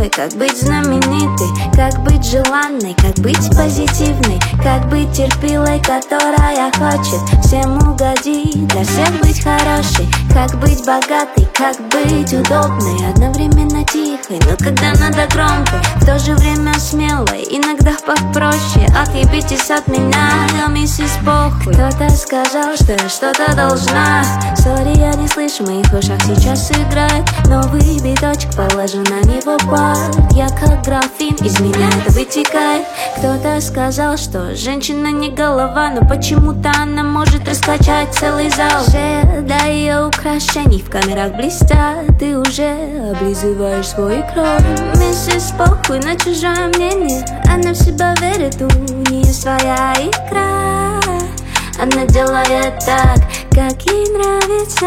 красивой, как быть знаменитой, как быть желанной, как быть позитивной, как быть терпилой, которая хочет всем угодить, для всех быть хорошей, как быть богатой, как быть удобной, одновременно тихой, но когда надо громкой, в то же время смелой, иногда попроще. Отъебитесь от меня, я миссис похуй. Кто-то сказал, что я что-то должна. Сори, я не слышу, в моих ушах сейчас играет новый биточек, положу на него пар. Я как графин, из меня это вытекает. Кто-то сказал, что женщина не голова, но почему-то она может раскачать целый зал. Шея до ее украшений в камерах блестят, ты уже облизываешь свой крой. Миссис похуй на чужое мнение, она в себя верит, у нее своя игра. Она делает так, как ей нравится.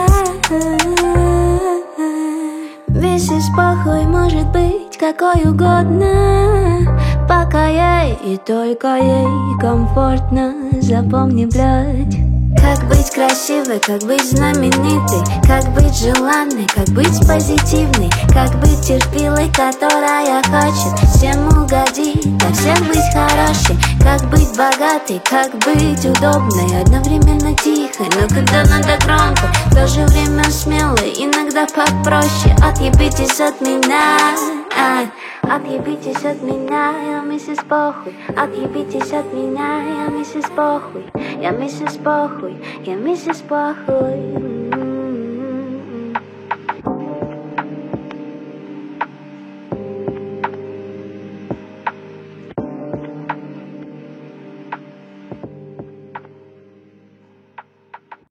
Миссис похуй может быть какой угодно, пока ей и только ей комфортно. Запомни, блядь. Как быть красивой, как быть знаменитой, как быть желанной, как быть позитивной, как быть терпилой, которая хочет всем угодить, для всех быть хорошей, как быть богатой, как быть удобной, одновременно тихой, но когда надо громко, в то же время смелой, иногда попроще. Отъебитесь от меня, отъебитесь от меня, я миссис похуй. Отъебитесь от меня, я миссис похуй. Я миссис похуй, я миссис похуй.